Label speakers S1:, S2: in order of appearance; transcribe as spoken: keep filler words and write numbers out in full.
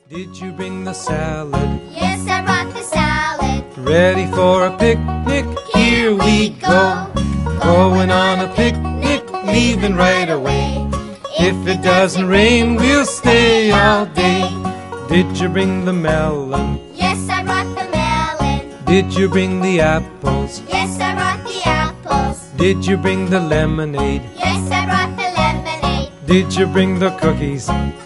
S1: Did you bring the salad?
S2: Yes, I brought the salad.
S1: Ready for a picnic? Here we go. Going on a picnic, leaving right away. If it doesn't rain, we'll stay all day. Did you bring the melon?
S2: Yes, I brought the melon.
S1: Did you bring the apples?
S2: Yes, I brought the apples.
S1: Did you bring the lemonade?
S2: Yes, I brought the lemonade.
S1: Did you bring the cookies?